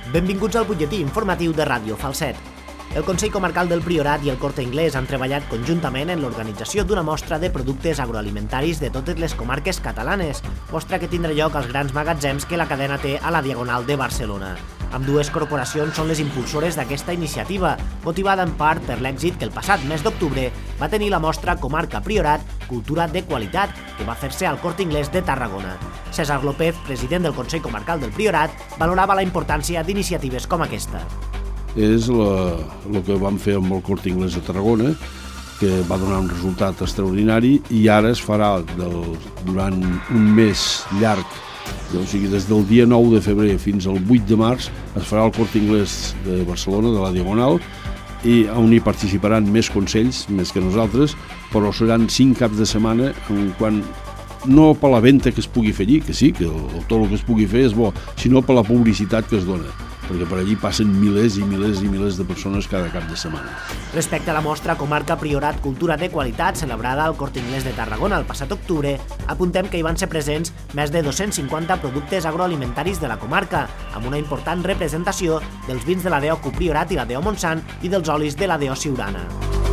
Benvinguts al butlletí informatiu de Ràdio Falset. El Consell Comarcal del Priorat i el Corte Inglés han treballat conjuntament en l'organització d'una mostra de productes agroalimentaris de totes les comarques catalanes, mostra que tindrà lloc als grans magatzems que la cadena té a la Diagonal de Barcelona. Ambdues corporacions són les impulsores d'aquesta iniciativa, motivada en part per l'èxit que el passat mes d'octubre va tenir la mostra Comarca Priorat, Cultura de Qualitat, que va fer-se al Corte Inglés de Tarragona. César López, president del Consell Comarcal del Priorat, valorava la importància d'iniciatives com aquesta. És el que vam fer amb el Corte Inglés de Tarragona, que va donar un resultat extraordinari i ara es farà durant un mes llarg, o sigui, des del dia 9 de febrer fins al 8 de març, es farà el Corte Inglés de Barcelona, de la Diagonal, i on hi participaran més consells, més que nosaltres, però seran 5 caps de setmana quan no per la venda que es pugui fer allí, que sí, que tot el que es pugui fer és bo, sinó per la publicitat que es dona, perquè per allí passen milers i milers i milers de persones cada cap de setmana. Respecte a la mostra Comarca Priorat Cultura de Qualitat celebrada al Corte Inglés de Tarragona el passat octubre, apuntem que hi van ser presents més de 250 productes agroalimentaris de la comarca, amb una important representació dels vins de la DO Priorat i la DO Montsant i dels olis de la DO Siurana.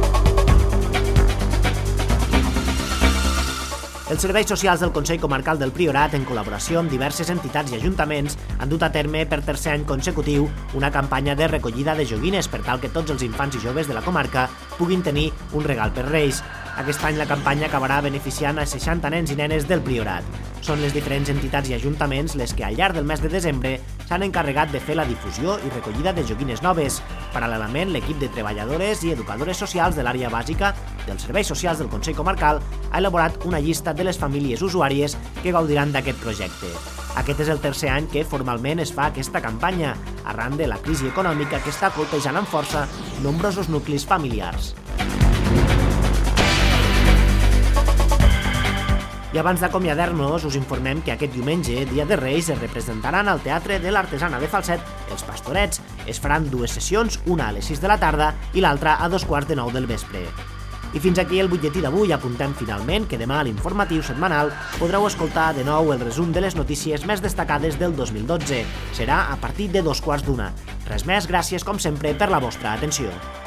Els serveis socials del Consell Comarcal del Priorat, en col·laboració amb diverses entitats i ajuntaments, han dut a terme per tercer any consecutiu una campanya de recollida de joguines per tal que tots els infants i joves de la comarca puguin tenir un regal per Reis. Aquest any la campanya acabarà beneficiant a 60 nens i nenes del Priorat. Són les diferents entitats i ajuntaments les que al llarg del mes de desembre s'han encarregat de fer la difusió i recollida de joguines noves. Paral·lelament, l'equip de treballadores i educadores socials de l'àrea bàsica dels serveis socials del Consell Comarcal ha elaborat una llista de les famílies usuàries que gaudiran d'aquest projecte. Aquest és el tercer any que formalment es fa aquesta campanya, arran de la crisi econòmica que està colpejant amb força nombrosos nuclis familiars. I abans d'acomiadar-nos, us informem que aquest diumenge, dia de Reis, es representaran al Teatre de l'Artesana de Falset Els Pastorets. Es faran dues sessions, una a les 6 de la tarda i l'altra a 2:15 del vespre. I fins aquí el butlletí d'avui. Apuntem finalment que demà a l'informatiu setmanal podreu escoltar de nou el resum de les notícies més destacades del 2012. Serà a partir de 2:15. Res més, gràcies com sempre per la vostra atenció.